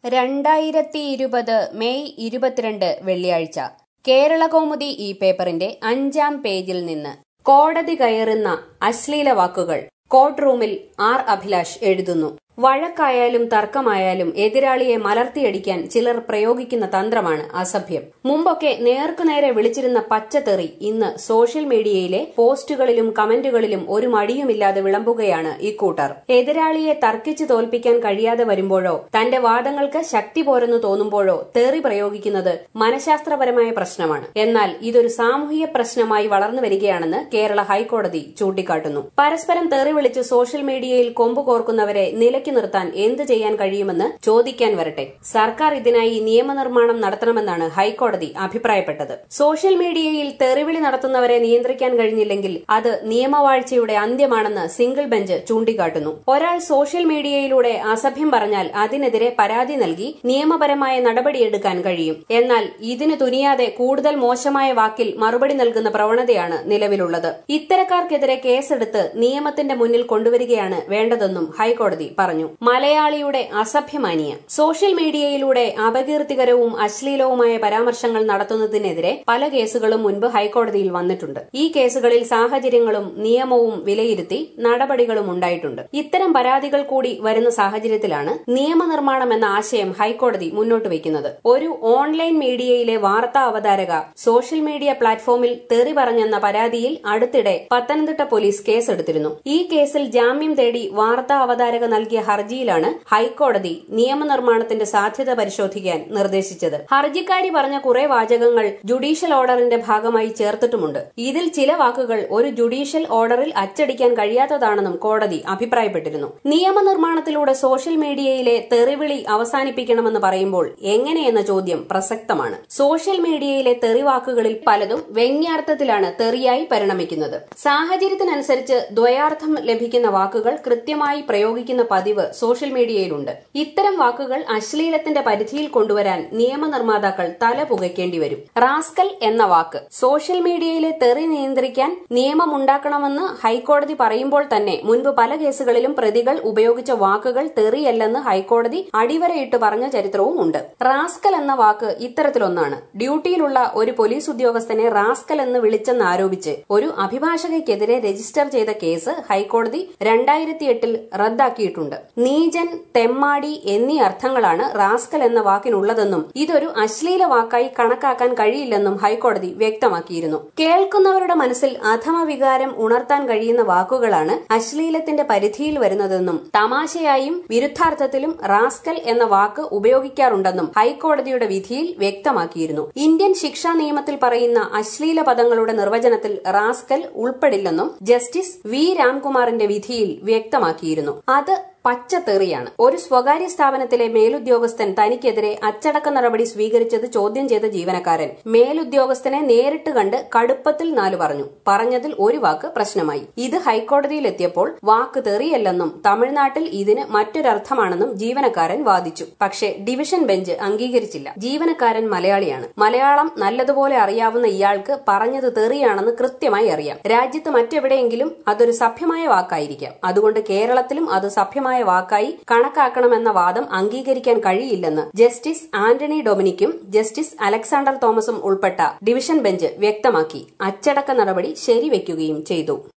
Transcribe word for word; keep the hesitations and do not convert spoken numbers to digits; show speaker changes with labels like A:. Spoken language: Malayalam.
A: രണ്ടായിരത്തി ഇരുപത് മെയ് ഇരുപത്തിരണ്ട് വെള്ളിയാഴ്ച കേരളകൗമുദി ഈ പേപ്പറിന്റെ അഞ്ചാം പേജിൽ നിന്ന് കോടതി കയറുന്ന അശ്ലീല വാക്കുകൾ. കോർട്ട് റൂമിൽ ആർ അഭിലാഷ് എഴുതുന്നു. വഴക്കായാലും തർക്കമായാലും എതിരാളിയെ മലർത്തിയടിക്കാൻ ചിലർ പ്രയോഗിക്കുന്ന തന്ത്രമാണ് അസഭ്യം. മുമ്പൊക്കെ നേർക്കുനേരെ വിളിച്ചിരുന്ന പച്ചതെറി ഇന്ന് സോഷ്യൽ മീഡിയയിലെ പോസ്റ്റുകളിലും കമന്റുകളിലും ഒരു മടിയുമില്ലാതെ വിളമ്പുകയാണ് ഇക്കൂട്ടർ. എതിരാളിയെ തർക്കിച്ചു തോൽപ്പിക്കാൻ കഴിയാതെ വരുമ്പോഴോ തന്റെ വാദങ്ങൾക്ക് ശക്തി പോരെന്ന് തോന്നുമ്പോഴോ തെറി പ്രയോഗിക്കുന്നത് മനഃശാസ്ത്രപരമായ പ്രശ്നമാണ്. എന്നാൽ ഇതൊരു സാമൂഹിക പ്രശ്നമായി വളർന്നു വരികയാണെന്ന് കേരള ഹൈക്കോടതി ചൂണ്ടിക്കാട്ടുന്നു. പരസ്പരം തെറി വിളിച്ച് സോഷ്യൽ മീഡിയയിൽ കൊമ്പ് കോർക്കുന്നവരെ നില നിർത്താൻ എന്ത് ചെയ്യാൻ കഴിയുമെന്ന് ചോദിക്കാൻ വരട്ടെ. സർക്കാർ ഇതിനായി നിയമനിർമ്മാണം നടത്തണമെന്നാണ് ഹൈക്കോടതി അഭിപ്രായപ്പെട്ടത്. സോഷ്യൽ മീഡിയയിൽ തെറിവിളി നടത്തുന്നവരെ നിയന്ത്രിക്കാൻ കഴിഞ്ഞില്ലെങ്കിൽ അത് നിയമവാഴ്ചയുടെ അന്ത്യമാണെന്ന് സിംഗിൾ ബെഞ്ച് ചൂണ്ടിക്കാട്ടുന്നു. ഒരാൾ സോഷ്യൽ മീഡിയയിലൂടെ അസഭ്യം പറഞ്ഞാൽ അതിനെതിരെ പരാതി നൽകി നിയമപരമായ നടപടിയെടുക്കാൻ കഴിയും. എന്നാൽ ഇതിന് തുനിയാതെ കൂടുതൽ മോശമായ വാക്കിൽ മറുപടി നൽകുന്ന പ്രവണതയാണ് നിലവിലുള്ളത്. ഇത്തരക്കാർക്കെതിരെ കേസെടുത്ത് നിയമത്തിന്റെ മുന്നിൽ കൊണ്ടുവരികയാണ് വേണ്ടതെന്നും ഹൈക്കോടതി പറഞ്ഞു. മലയാളിയുടെ അസഭ്യമാനിയ. സോഷ്യൽ മീഡിയയിലൂടെ അപകീർത്തികരവും അശ്ലീലവുമായ പരാമർശങ്ങൾ നടത്തുന്നതിനെതിരെ പല കേസുകളും മുൻപ് ഹൈക്കോടതിയിൽ വന്നിട്ടുണ്ട്. ഈ കേസുകളിൽ സാഹചര്യങ്ങളും നിയമവും വിലയിരുത്തി നടപടികളും ഉണ്ടായിട്ടുണ്ട്. ഇത്തരം പരാതികൾ കൂടി വരുന്ന സാഹചര്യത്തിലാണ് നിയമനിർമ്മാണം എന്ന ആശയം ഹൈക്കോടതി മുന്നോട്ട് വയ്ക്കുന്നത്. ഒരു ഓൺലൈൻ മീഡിയയിലെ വാർത്താ അവതാരക സോഷ്യൽ മീഡിയ പ്ലാറ്റ്ഫോമിൽ തെറി പറഞ്ഞെന്ന പരാതിയിൽ അടുത്തിടെ പത്തനംതിട്ട പോലീസ് കേസെടുത്തിരുന്നു. ഈ കേസിൽ ജാമ്യം തേടി വാർത്താ അവതാരക നൽകിയ ഹർജിയിലാണ് ഹൈക്കോടതി നിയമനിർമ്മാണത്തിന്റെ സാധ്യത പരിശോധിക്കാൻ നിർദ്ദേശിച്ചത്. ഹർജിക്കാരി പറഞ്ഞ കുറെ വാചകങ്ങൾ ജുഡീഷ്യൽ ഓർഡറിന്റെ ഭാഗമായി ചേർത്തിട്ടുമുണ്ട്. ഇതിൽ ചില വാക്കുകൾ ഒരു ജുഡീഷ്യൽ ഓർഡറിൽ അച്ചടിക്കാൻ കഴിയാത്തതാണെന്നും കോടതി അഭിപ്രായപ്പെട്ടിരുന്നു. നിയമനിർമ്മാണത്തിലൂടെ സോഷ്യൽ മീഡിയയിലെ തെറിവിളി അവസാനിപ്പിക്കണമെന്ന് പറയുമ്പോൾ എങ്ങനെയെന്ന ചോദ്യം പ്രസക്തമാണ്. സോഷ്യൽ മീഡിയയിലെ തെറിവാക്കുകളിൽ പലതും വ്യംഗ്യാർത്ഥത്തിലാണ് തെറിയായി പരിണമിക്കുന്നത്. സാഹചര്യത്തിനനുസരിച്ച് ദ്വയാർത്ഥം ലഭിക്കുന്ന വാക്കുകൾ കൃത്യമായി പ്രയോഗിക്കുന്ന പതിവ് സോഷ്യൽ മീഡിയയിലുണ്ട്. ഇത്തരം വാക്കുകൾ അശ്ലീലത്തിന്റെ പരിധിയിൽ കൊണ്ടുവരാൻ നിയമനിർമ്മാതാക്കൾ തല പുകയ്ക്കേണ്ടി വരും. റാസ്കൽ എന്ന വാക്ക്. സോഷ്യൽ മീഡിയയിലെ തെറി നിയന്ത്രിക്കാൻ നിയമമുണ്ടാക്കണമെന്ന് ഹൈക്കോടതി പറയുമ്പോൾ തന്നെ മുൻപ് പല കേസുകളിലും പ്രതികൾ ഉപയോഗിച്ച വാക്കുകൾ തെറിയല്ലെന്ന് ഹൈക്കോടതി അടിവരയിട്ട് പറഞ്ഞ ചരിത്രവും ഉണ്ട്. റാസ്കൽ എന്ന വാക്ക് ഇത്തരത്തിലൊന്നാണ്. ഡ്യൂട്ടിയിലുള്ള ഒരു പോലീസ് ഉദ്യോഗസ്ഥനെ റാസ്കൽ എന്ന് വിളിച്ചെന്നാരോപിച്ച് ഒരു അഭിഭാഷകയ്ക്കെതിരെ രജിസ്റ്റർ ചെയ്ത കേസ് ഹൈക്കോടതി രണ്ടായിരത്തി എട്ടിൽ റദ്ദാക്കിയിട്ടുണ്ട്. നീചൻ, തെമ്മാടി എന്നീ അർത്ഥങ്ങളാണ് റാസ്കൽ എന്ന വാക്കിനുള്ളതെന്നും ഇതൊരു അശ്ലീല വാക്കായി കണക്കാക്കാൻ കഴിയില്ലെന്നും ഹൈക്കോടതി വ്യക്തമാക്കിയിരുന്നു. കേൾക്കുന്നവരുടെ മനസ്സിൽ അധമവികാരം ഉണർത്താൻ കഴിയുന്ന വാക്കുകളാണ് അശ്ലീലത്തിന്റെ പരിധിയിൽ വരുന്നതെന്നും തമാശയായും വിരുദ്ധാർത്ഥത്തിലും റാസ്കൽ എന്ന വാക്ക് ഉപയോഗിക്കാറുണ്ടെന്നും ഹൈക്കോടതിയുടെ വിധിയിൽ വ്യക്തമാക്കിയിരുന്നു. ഇന്ത്യൻ ശിക്ഷാ നിയമത്തിൽ പറയുന്ന അശ്ലീല പദങ്ങളുടെ നിർവചനത്തിൽ റാസ്കൽ ഉൾപ്പെടില്ലെന്നും ജസ്റ്റിസ് വി രാംകുമാറിന്റെ വിധിയിൽ വ്യക്തമാക്കിയിരുന്നു. അത് പച്ചത്തെറിയാണ്. ഒരു സ്വകാര്യ സ്ഥാപനത്തിലെ മേലുദ്യോഗസ്ഥൻ തനിക്കെതിരെ അച്ചടക്ക നടപടി സ്വീകരിച്ചത് ചോദ്യം ചെയ്ത ജീവനക്കാരൻ മേലുദ്യോഗസ്ഥനെ നേരിട്ട് കണ്ട് കടുപ്പത്തിൽ നാലു പറഞ്ഞു. പറഞ്ഞതിൽ ഒരു വാക്ക് പ്രശ്നമായി. ഇത് ഹൈക്കോടതിയിലെത്തിയപ്പോൾ വാക്ക് തെറിയല്ലെന്നും തമിഴ്നാട്ടിൽ ഇതിന് മറ്റൊരർത്ഥമാണെന്നും ജീവനക്കാരൻ വാദിച്ചു. പക്ഷേ ഡിവിഷൻ ബെഞ്ച് അംഗീകരിച്ചില്ല. ജീവനക്കാരൻ മലയാളിയാണ്. മലയാളം നല്ലതുപോലെ അറിയാവുന്ന ഇയാൾക്ക് പറഞ്ഞത് തെറിയാണെന്ന് കൃത്യമായി അറിയാം. രാജ്യത്ത് മറ്റെവിടെയെങ്കിലും അതൊരു സഭ്യമായ വാക്കായിരിക്കാം. അതുകൊണ്ട് കേരളത്തിലും അത് സഭ്യമായ വാക്കായി കണക്കാക്കണമെന്ന വാദം അംഗീകരിക്കാൻ കഴിയില്ലെന്ന് ജസ്റ്റിസ് ആന്റണി ഡൊമിനിക്കും ജസ്റ്റിസ് അലക്സാണ്ടർ തോമസും ഉൾപ്പെട്ട ഡിവിഷൻ ബെഞ്ച് വ്യക്തമാക്കി. അച്ചടക്ക നടപടി ശരിവെക്കുകയും ചെയ്തു.